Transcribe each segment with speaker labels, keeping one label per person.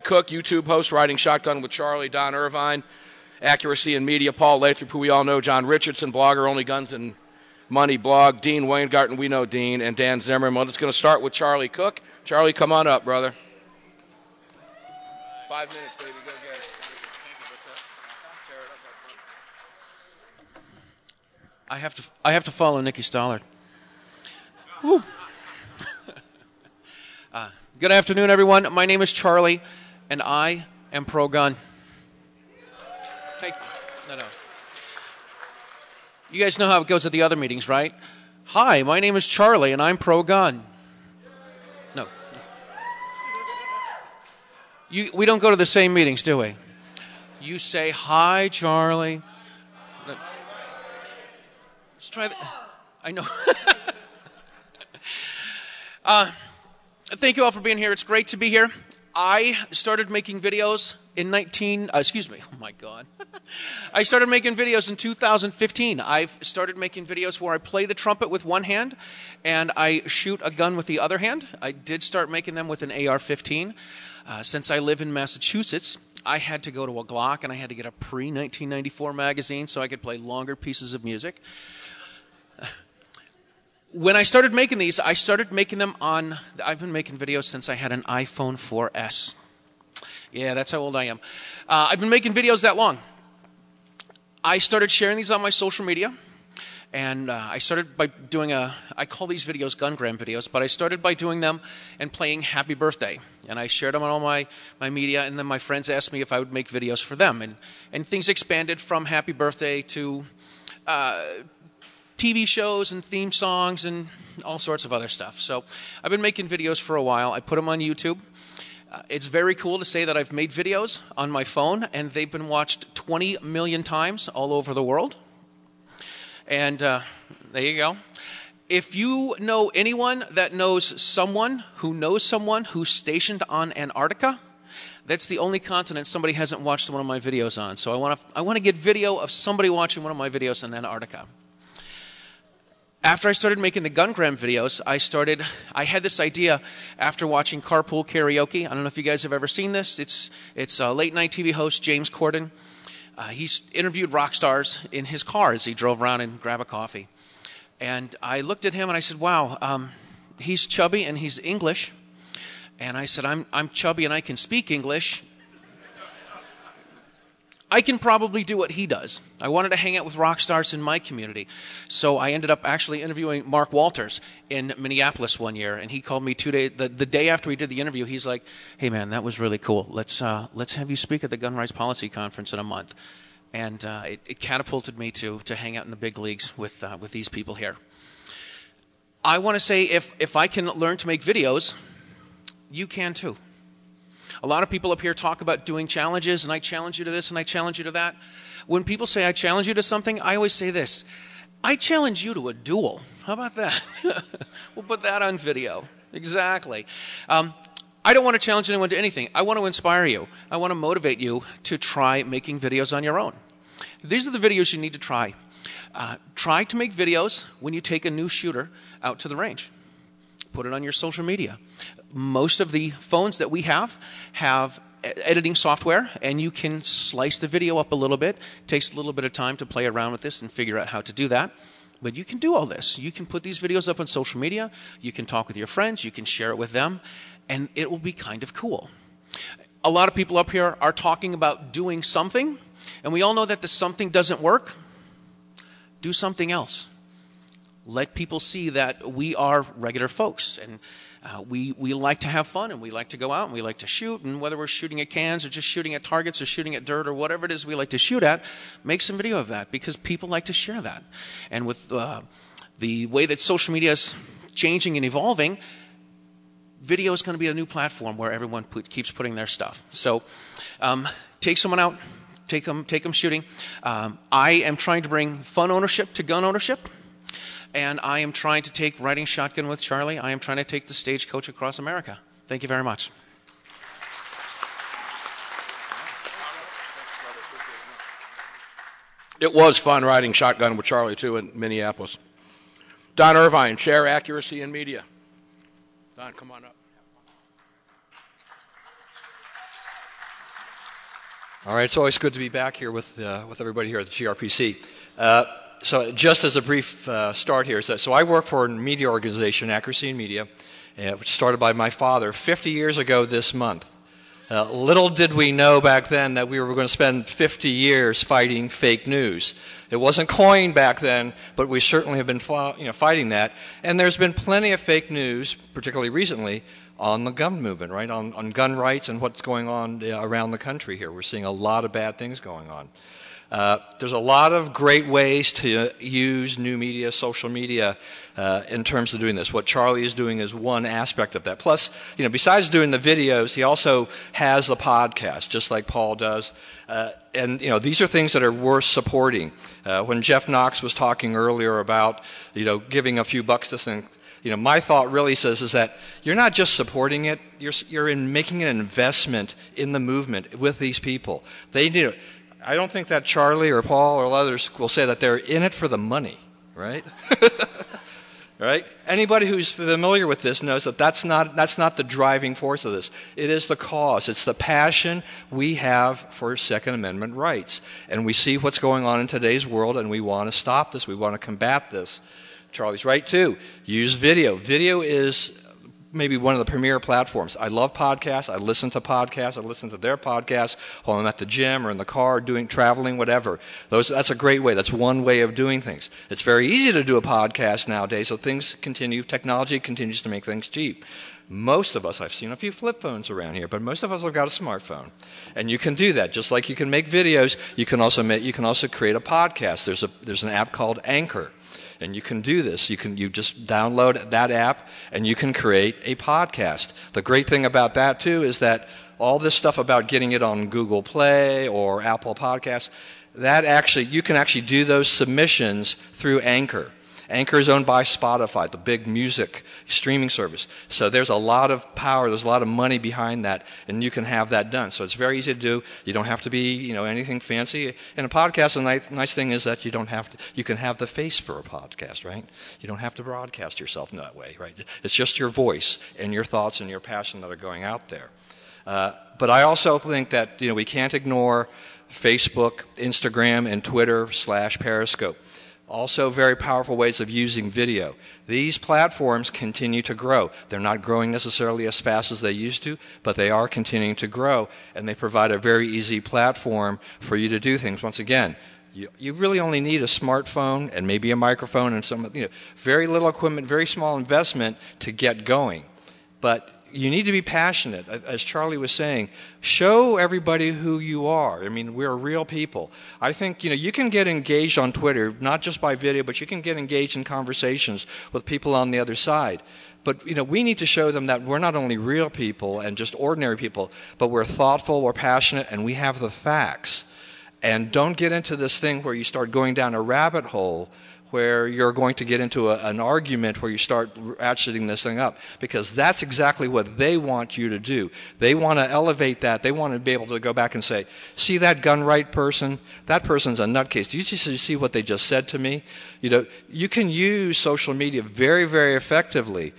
Speaker 1: Cook, YouTube host, Riding Shotgun with Charlie, Don Irvine, Accuracy in Media, Paul Lathrop, who we all know, John Richardson, blogger, Only Guns and Money blog, Dean Weingarten, we know Dean, and Dan Zimmerman. Well, it's going to start with Charlie Cook. Charlie, come on up, brother. 5 minutes, baby. Go get it.
Speaker 2: I have to follow Nikki Stollard. Woo. Good afternoon, everyone. My name is Charlie, and I am pro-gun. Hey, no. You guys know how it goes at the other meetings, right? Hi, my name is Charlie, and I'm pro-gun. No. We don't go to the same meetings, do we? You say, hi, Charlie. No. Let's try that. I know. Thank you all for being here. It's great to be here. I started making videos in I started making videos in 2015. I've started making videos where I play the trumpet with one hand and I shoot a gun with the other hand. I did start making them with an AR-15. Since I live in Massachusetts, I had to go to a Glock and I had to get a pre-1994 magazine so I could play longer pieces of music. When I started making these, I started making them on, I've been making videos since I had an iPhone 4S. Yeah, that's how old I am. I've been making videos that long. I started sharing these on my social media, and I started by doing I call these videos Gungram videos, but I started by doing them and playing Happy Birthday. And I shared them on all my media, and then my friends asked me if I would make videos for them. And things expanded from Happy Birthday to TV shows and theme songs and all sorts of other stuff. So I've been making videos for a while. I put them on YouTube. It's very cool to say that I've made videos on my phone, and they've been watched 20 million times all over the world. And there you go. If you know anyone that knows someone who's stationed on Antarctica, that's the only continent somebody hasn't watched one of my videos on. So I want to get video of somebody watching one of my videos in Antarctica. After I started making the Gungram videos, I had this idea after watching Carpool Karaoke. I don't know if you guys have ever seen this. It's a late-night TV host, James Corden. He's interviewed rock stars in his car as he drove around and grabbed a coffee. And I looked at him and I said, wow, he's chubby and he's English. And I said, I'm chubby and I can speak English. I can probably do what he does. I wanted to hang out with rock stars in my community. So I ended up actually interviewing Mark Walters in Minneapolis one year. And he called me 2 days, the day after we did the interview, he's like, hey man, that was really cool. Let's have you speak at the Gun Rights Policy Conference in a month. And it catapulted me to hang out in the big leagues with these people here. I want to say if I can learn to make videos, you can too. A lot of people up here talk about doing challenges, and I challenge you to this, and I challenge you to that. When people say I challenge you to something, I always say this. I challenge you to a duel. How about that? We'll put that on video. Exactly. I don't want to challenge anyone to anything. I want to inspire you. I want to motivate you to try making videos on your own. These are the videos you need to try. Try to make videos when you take a new shooter out to the range. Put it on your social media. Most of the phones that we have editing software, and you can slice the video up a little bit. It takes a little bit of time to play around with this and figure out how to do that. But you can do all this. You can put these videos up on social media. You can talk with your friends. You can share it with them. And it will be kind of cool. A lot of people up here are talking about doing something. And we all know that the something doesn't work. Do something else. Let people see that we are regular folks, and we like to have fun, and we like to go out, and we like to shoot, and whether we're shooting at cans or just shooting at targets or shooting at dirt or whatever it is we like to shoot at, make some video of that, because people like to share that. And with the way that social media is changing and evolving, video is going to be a new platform where everyone keeps putting their stuff. So take someone out, take them shooting. I am trying to bring fun ownership to gun ownership. And I am trying to take Riding Shotgun with Charlie. I am trying to take the Stagecoach across America. Thank you very much.
Speaker 1: It was fun riding shotgun with Charlie, too, in Minneapolis. Don Irvine, share Accuracy in Media. Don, come on up.
Speaker 3: All right, it's always good to be back here with everybody here at the GRPC. So just as a brief start here, so I work for a media organization, Accuracy in Media, which started by my father 50 years ago this month. Little did we know back then that we were going to spend 50 years fighting fake news. It wasn't coined back then, but we certainly have been fighting that. And there's been plenty of fake news, particularly recently, on the gun movement, right, on gun rights and what's going on around the country here. We're seeing a lot of bad things going on. There's a lot of great ways to use new media, social media, in terms of doing this. What Charlie is doing is one aspect of that. Plus, besides doing the videos, he also has the podcast, just like Paul does. And these are things that are worth supporting. When Jeff Knox was talking earlier about, giving a few bucks to things, my thought really is that you're not just supporting it, you're in making an investment in the movement with these people. They need it. I don't think that Charlie or Paul or others will say that they're in it for the money, right? Right? Anybody who's familiar with this knows that that's not the driving force of this. It is the cause. It's the passion we have for Second Amendment rights. And we see what's going on in today's world, and we want to stop this. We want to combat this. Charlie's right, too. Use video. Video is maybe one of the premier platforms. I love podcasts. I listen to podcasts. I listen to their podcasts while I'm at the gym or in the car, traveling, whatever. That's a great way. That's one way of doing things. It's very easy to do a podcast nowadays, so technology continues to make things cheap. Most of us, I've seen a few flip phones around here, but most of us have got a smartphone. And you can do that. Just like you can make videos, you can also create a podcast. There's an app called Anchor. And you can do this. You just download that app and you can create a podcast. The great thing about that too is that all this stuff about getting it on Google Play or Apple Podcasts, you can actually do those submissions through Anchor. Anchor is owned by Spotify, the big music streaming service. So there's a lot of power, there's a lot of money behind that, and you can have that done. So it's very easy to do. You don't have to be, anything fancy. In a podcast, the nice thing is that you can have the face for a podcast, right? You don't have to broadcast yourself in that way, right? It's just your voice and your thoughts and your passion that are going out there. But I also think that, we can't ignore Facebook, Instagram, and Twitter / Periscope. Also very powerful ways of using video. These platforms continue to grow. They're not growing necessarily as fast as they used to, but they are continuing to grow, and they provide a very easy platform for you to do things. Once again, you really only need a smartphone and maybe a microphone and some, very little equipment, very small investment to get going. But you need to be passionate. As Charlie was saying, show everybody who you are. I mean, we're real people. I think, you can get engaged on Twitter, not just by video, but you can get engaged in conversations with people on the other side. But, we need to show them that we're not only real people and just ordinary people, but we're thoughtful, we're passionate, and we have the facts. And don't get into this thing where you start going down a rabbit hole where you're going to get into an argument where you start ratcheting this thing up, because that's exactly what they want you to do. They want to elevate that. They want to be able to go back and say, see that gun right person? That person's a nutcase. Do you see what they just said to me? You can use social media very, very effectively,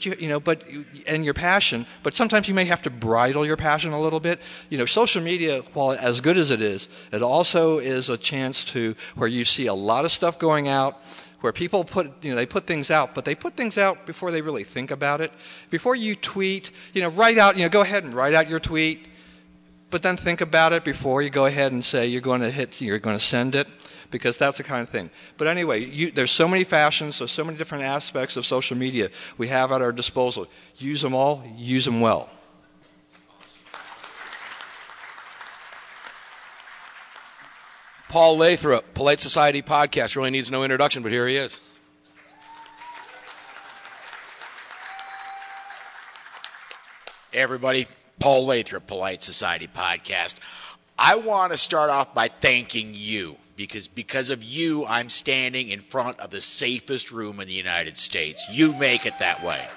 Speaker 3: and your passion, but sometimes you may have to bridle your passion a little bit. Social media, while as good as it is, it also is a chance where you see a lot of stuff going out, where people they put things out, but they put things out before they really think about it. Before you tweet, write out, go ahead and write out your tweet, but then think about it before you go ahead and say you're going to send it, because that's the kind of thing. But anyway, there's so many fashions, so many different aspects of social media we have at our disposal. Use them all, use them well.
Speaker 1: Paul Lathrop, Polite Society Podcast, really needs no introduction, but here he is.
Speaker 4: Hey everybody, Paul Lathrop, Polite Society Podcast. I want to start off by thanking you, because of you, I'm standing in front of the safest room in the United States. You make it that way.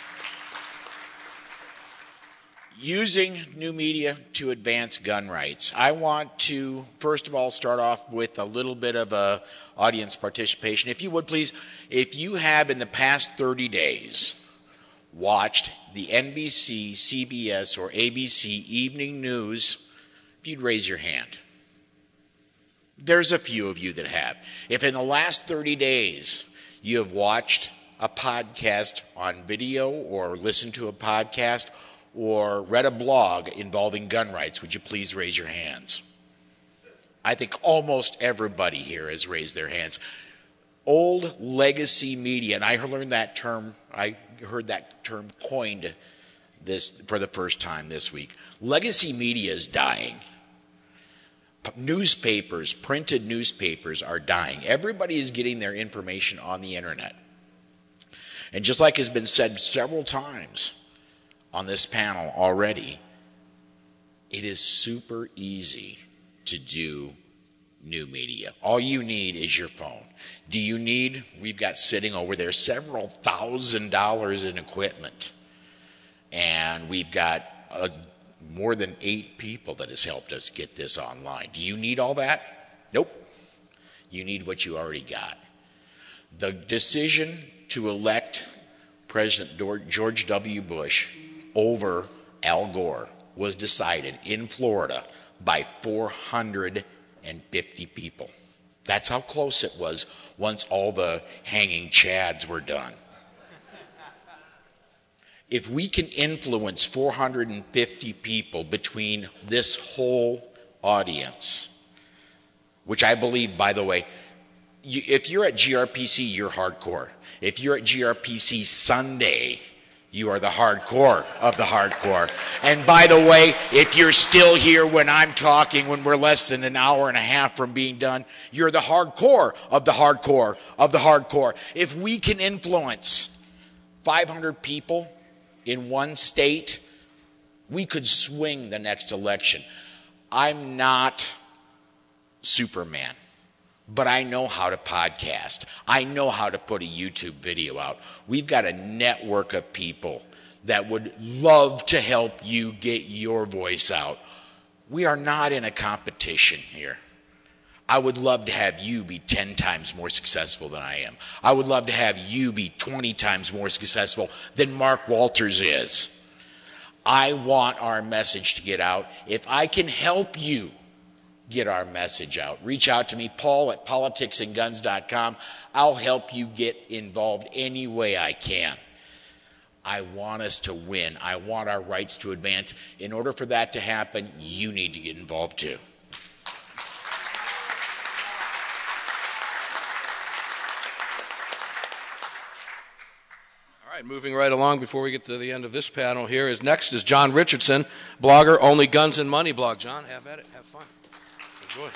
Speaker 4: Using new media to advance gun rights. I want to, first of all, start off with a little bit of audience participation. If you would, please, if you have in the past 30 days watched the NBC, CBS, or ABC evening news if you'd raise your hand. There's a few of you that have. If in the last 30 days you have watched a podcast on video or listened to a podcast or read a blog involving gun rights, would you please raise your hands? I think almost everybody here has raised their hands. Old legacy media, and I heard that term coined this for the first time this week. Legacy media is dying. Newspapers, printed newspapers are dying. Everybody is getting their information on the internet. And just like has been said several times on this panel already, it is super easy to do new media. All you need is your phone. We've got sitting over there several $1,000s in equipment. And we've got more than 8 people that has helped us get this online. Do you need all that? Nope. You need what you already got. The decision to elect President George W. Bush over Al Gore was decided in Florida by 450 people. That's how close it was once all the hanging chads were done. If we can influence 450 people between this whole audience, which I believe, by the way, if you're at GRPC, you're hardcore. If you're at GRPC Sunday, you are the hardcore of the hardcore. And by the way, if you're still here when I'm talking, when we're less than an hour and a half from being done, you're the hardcore of the hardcore of the hardcore. If we can influence 500 people in one state, we could swing the next election. I'm not Superman, but I know how to podcast. I know how to put a YouTube video out. We've got a network of people that would love to help you get your voice out. We are not in a competition here. I would love to have you be 10 times more successful than I am. I would love to have you be 20 times more successful than Mark Walters is. I want our message to get out. If I can help you get our message out, reach out to me, Paul at politicsandguns.com. I'll help you get involved any way I can. I want us to win. I want our rights to advance. In order for that to happen, you need to get involved too.
Speaker 1: Moving right along before we get to the end of this panel here next is John Richardson, blogger, Only Guns and Money blog. John, have at it. Have fun. Enjoy.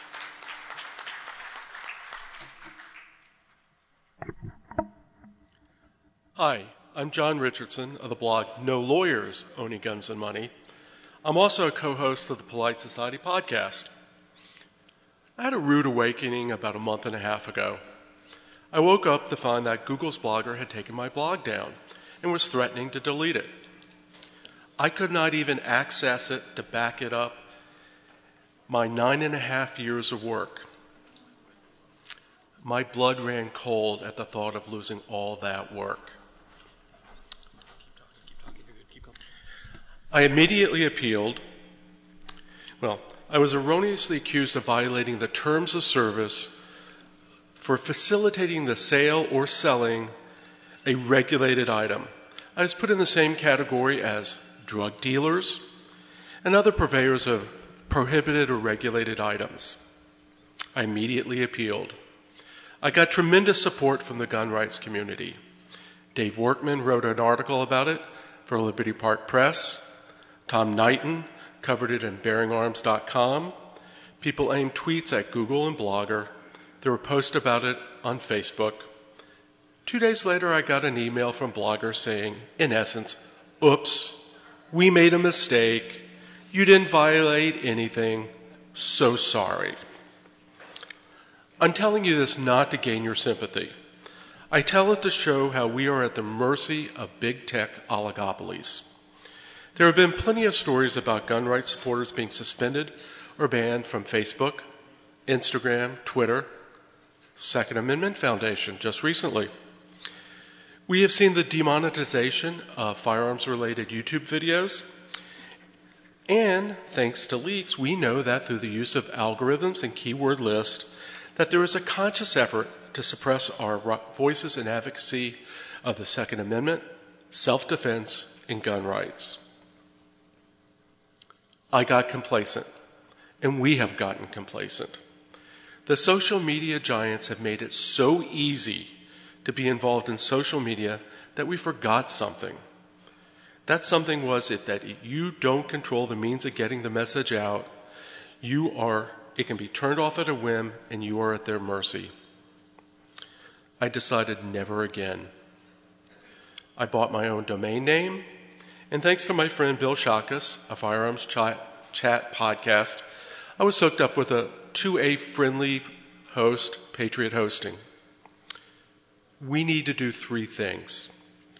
Speaker 5: Hi, I'm John Richardson of the blog No Lawyers, Only Guns and Money. I'm also a co-host of the Polite Society podcast. I had a rude awakening about a month and a half ago. I woke up to find that Google's Blogger had taken my blog down and was threatening to delete it. I could not even access it to back it up my 9.5 years of work. My blood ran cold at the thought of losing all that work. I immediately appealed. Well, I was erroneously accused of violating the terms of service for facilitating the sale or selling a regulated item. I was put in the same category as drug dealers and other purveyors of prohibited or regulated items. I immediately appealed. I got tremendous support from the gun rights community. Dave Workman wrote an article about it for Liberty Park Press. Tom Knighton covered it in BearingArms.com. People aimed tweets at Google and Blogger. There were posts about it on Facebook. 2 days later, I got an email from Blogger saying, in essence, oops, we made a mistake. You didn't violate anything. So sorry. I'm telling you this not to gain your sympathy. I tell it to show how we are at the mercy of big tech oligopolies. There have been plenty of stories about gun rights supporters being suspended or banned from Facebook, Instagram, Twitter, Second Amendment Foundation just recently. We have seen the demonetization of firearms-related YouTube videos, And thanks to leaks, we know that through the use of algorithms and keyword lists, that there is a conscious effort to suppress our voices in advocacy of the Second Amendment, self-defense, and gun rights. I got complacent, and we have gotten complacent. The social media giants have made it so easy to be involved in social media that we forgot something. That something was that you don't control the means of getting the message out. It can be turned off at a whim, and you are at their mercy. I decided never again. I bought my own domain name, and thanks to my friend Bill Shakas, a Firearms Chat podcast, I was hooked up with a 2A-friendly host, Patriot Hosting. We need to do three things.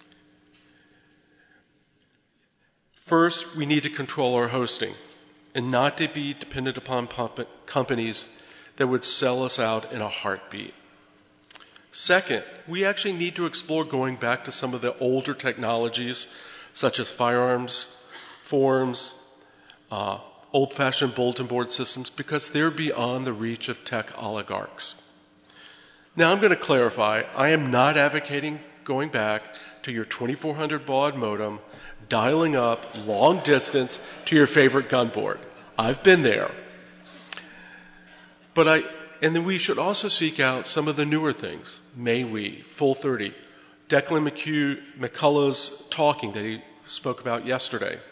Speaker 5: First, we need to control our hosting and not to be dependent upon companies that would sell us out in a heartbeat. Second, we actually need to explore going back to some of the older technologies, such as firearms, forums, old-fashioned bulletin board systems, because they're beyond the reach of tech oligarchs. Now, I'm going to clarify. I am not advocating going back to your 2400 baud modem, dialing up long distance to your favorite gun board. I've been there. And then we should also seek out some of the newer things. May we, Full 30, Declan McCullough's talking that he spoke about yesterday.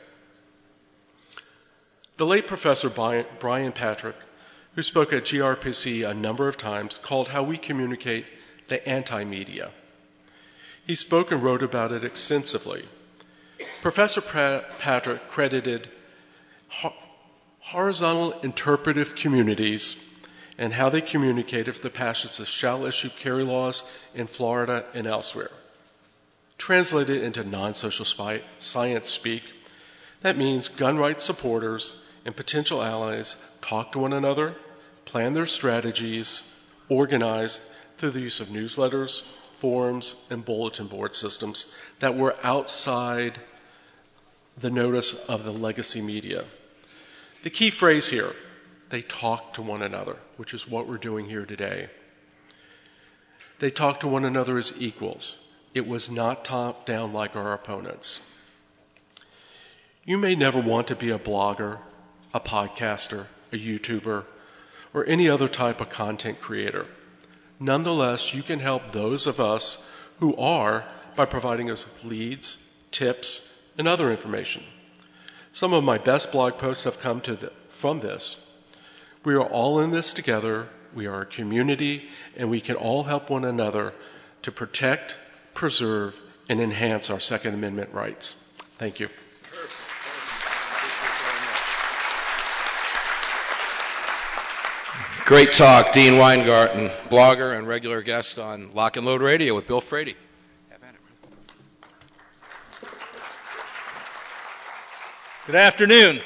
Speaker 5: The late Professor Brian Patrick, who spoke at GRPC a number of times, called how we communicate the anti-media. He spoke and wrote about it extensively. Professor Patrick credited horizontal interpretive communities and how they communicate if the passage of shall issue carry laws in Florida and elsewhere. Translated into non-social science speak, that means gun rights supporters and potential allies talk to one another, plan their strategies, organized through the use of newsletters, forums, and bulletin board systems that were outside the notice of the legacy media. The key phrase here, they talk to one another, which is what we're doing here today. They talk to one another as equals. It was not top down like our opponents. You may never want to be a blogger, a podcaster, a YouTuber, or any other type of content creator. Nonetheless, you can help those of us who are by providing us with leads, tips, and other information. Some of my best blog posts have come from this. We are all in this together. We are a community, and we can all help one another to protect, preserve, and enhance our Second Amendment rights. Thank you.
Speaker 1: Great talk, Dean Weingarten, blogger and regular guest on Lock and Load Radio with Bill Frady.
Speaker 6: Good afternoon.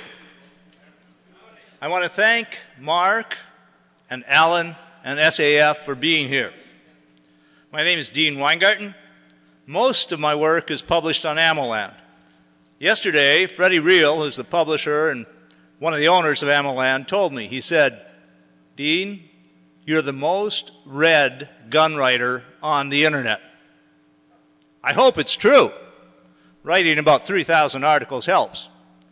Speaker 6: I want to thank Mark and Alan and SAF for being here. My name is Dean Weingarten. Most of my work is published on AmmoLand. Yesterday, Freddie Reel, who's the publisher and one of the owners of AmmoLand, told me, he said, Dean, you're the most read gun writer on the internet. I hope it's true. Writing about 3,000 articles helps.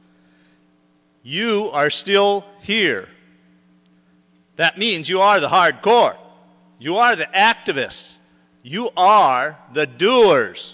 Speaker 6: You are still here. That means you are the hardcore. You are the activists. You are the doers.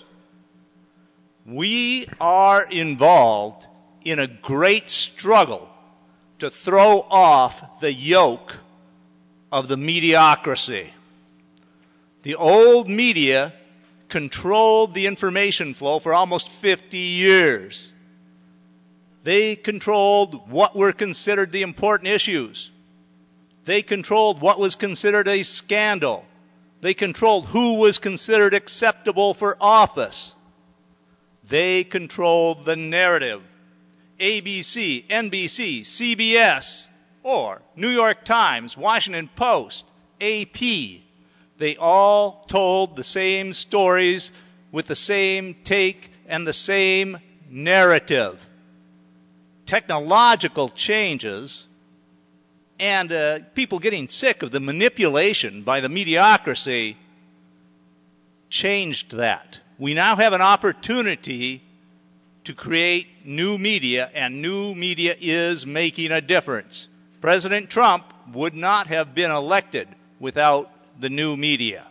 Speaker 6: We are involved in a great struggle to throw off the yoke of the mediocrity. The old media controlled the information flow for almost 50 years. They controlled what were considered the important issues. They controlled what was considered a scandal. They controlled who was considered acceptable for office. They controlled the narrative. ABC, NBC, CBS, or New York Times, Washington Post, AP, they all told the same stories with the same take and the same narrative. technological changes and people getting sick of the manipulation by the mediocrity changed that. We now have an opportunity to create new media, and new media is making a difference. President Trump would not have been elected without the new media.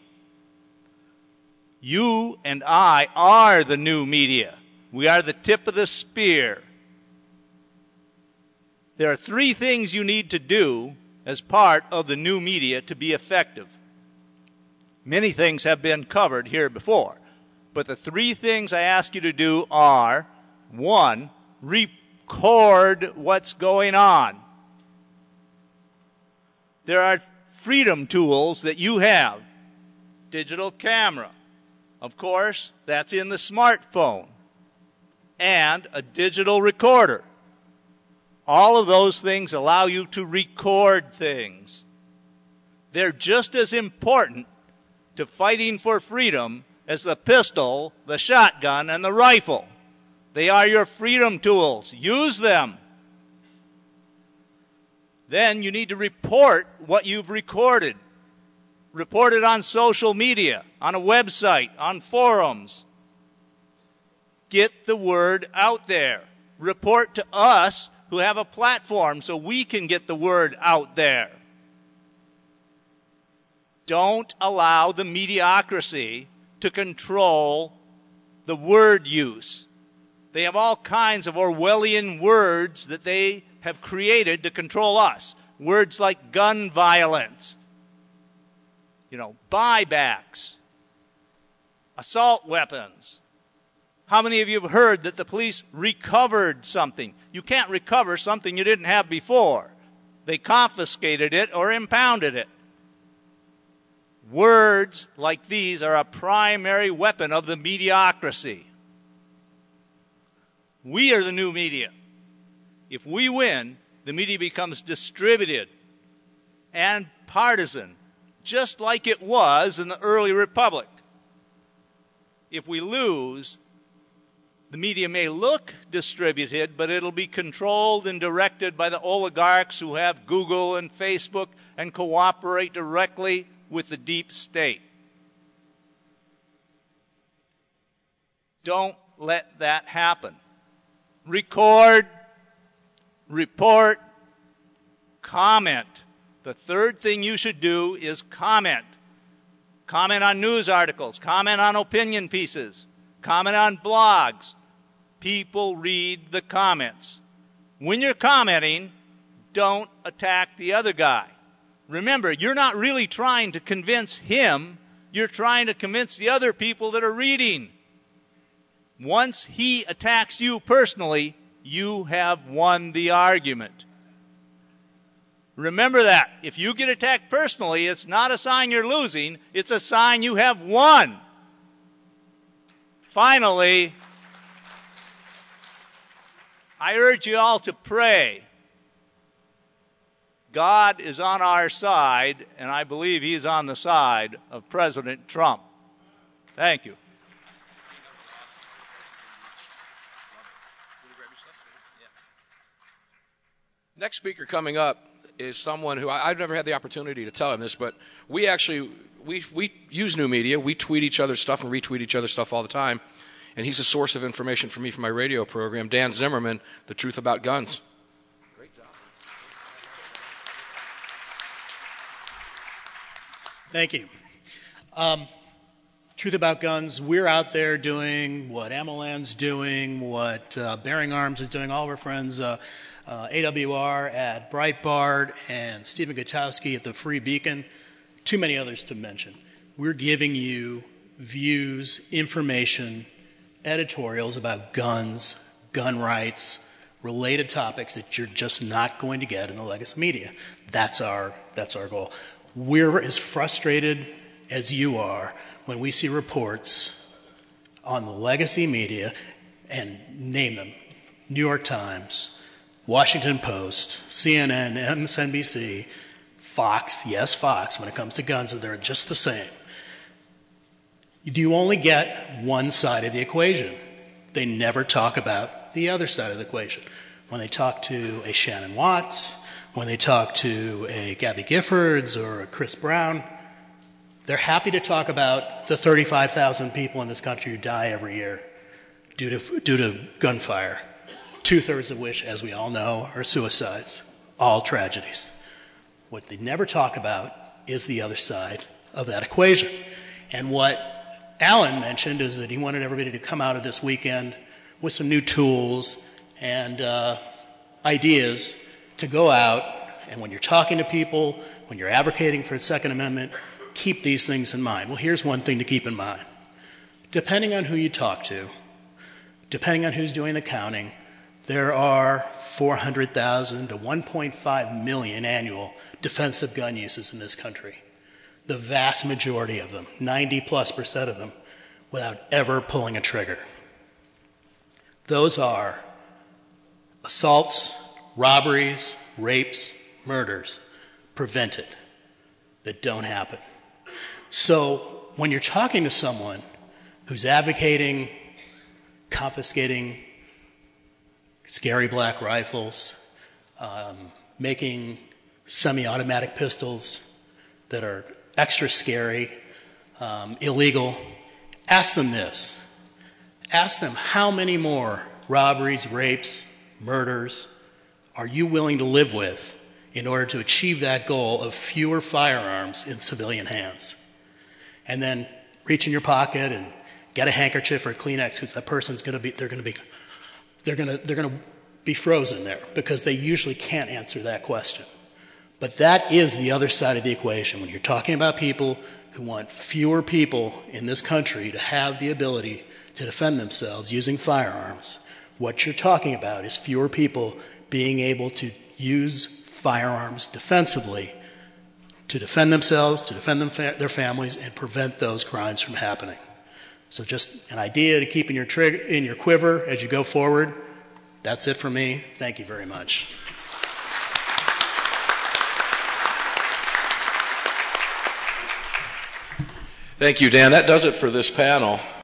Speaker 6: You and I are the new media. We are the tip of the spear. There are 3 things you need to do as part of the new media to be effective. Many things have been covered here before, but the 3 things I ask you to do are, 1, record what's going on. There are freedom tools that you have. Digital camera. Of course, that's in the smartphone. And a digital recorder. All of those things allow you to record things. They're just as important to fighting for freedom as the pistol, the shotgun, and the rifle. They are your freedom tools. Use them. Then you need to report what you've recorded. Report it on social media, on a website, on forums. Get the word out there. Report to us who have a platform so we can get the word out there. Don't allow the mediocrity to control the word use. They have all kinds of Orwellian words that they have created to control us. Words like gun violence, buybacks, assault weapons. How many of you have heard that the police recovered something? You can't recover something you didn't have before. They confiscated it or impounded it. Words like these are a primary weapon of the mediocrity. We are the new media. If we win, the media becomes distributed and partisan, just like it was in the early republic. If we lose, the media may look distributed, but it'll be controlled and directed by the oligarchs who have Google and Facebook and cooperate directly with the deep state. Don't let that happen. Record, report, comment. The 3rd thing you should do is comment. Comment on news articles. Comment on opinion pieces. Comment on blogs. People read the comments. When you're commenting, don't attack the other guy. Remember, you're not really trying to convince him. You're trying to convince the other people that are reading. Once he attacks you personally, you have won the argument. Remember that. If you get attacked personally, it's not a sign you're losing. It's a sign you have won. Finally, I urge you all to pray. God is on our side, and I believe He's on the side of President Trump. Thank you.
Speaker 1: Next speaker coming up is someone who I've never had the opportunity to tell him this, but we use new media. We tweet each other's stuff and retweet each other's stuff all the time. And he's a source of information for me for my radio program, Dan Zimmerman, The Truth About Guns. Great job.
Speaker 7: Thank you. Truth About Guns, we're out there doing what Amalan's doing, what Bearing Arms is doing, all of our friends, AWR at Breitbart and Stephen Gutowski at the Free Beacon, too many others to mention. We're giving you views, information, editorials about guns, gun rights, related topics that you're just not going to get in the legacy media. That's our goal. We're as frustrated as you are when we see reports on the legacy media, and name them, New York Times, Washington Post, CNN, MSNBC, Fox, yes, Fox, when it comes to guns, they're just the same. Do you only get one side of the equation? They never talk about the other side of the equation. when they talk to a Shannon Watts, when they talk to a Gabby Giffords or a Chris Brown, they're happy to talk about the 35,000 people in this country who die every year due to gunfire, 2/3 of which, as we all know, are suicides, all tragedies. What they never talk about is the other side of that equation. And what Alan mentioned is that he wanted everybody to come out of this weekend with some new tools and ideas to go out, and when you're talking to people, when you're advocating for the Second Amendment, keep these things in mind. Well, here's one thing to keep in mind. Depending on who you talk to, depending on who's doing the counting, there are 400,000 to 1.5 million annual defensive gun uses in this country. The vast majority of them, 90+% of them, without ever pulling a trigger. Those are assaults, robberies, rapes, murders, prevented, that don't happen. So when you're talking to someone who's advocating confiscating scary black rifles, making semi-automatic pistols that are extra scary, illegal, ask them this. Ask them how many more robberies, rapes, murders are you willing to live with in order to achieve that goal of fewer firearms in civilian hands. And then reach in your pocket and get a handkerchief or a Kleenex, because that person's going to be frozen there because they usually can't answer that question. But that is the other side of the equation. When you're talking about people who want fewer people in this country to have the ability to defend themselves using firearms, what you're talking about is fewer people being able to use firearms defensively to defend themselves, to defend their families, and prevent those crimes from happening. So just an idea to keep in your quiver as you go forward. That's it for me. Thank you very much.
Speaker 1: Thank you, Dan. That does it for this panel.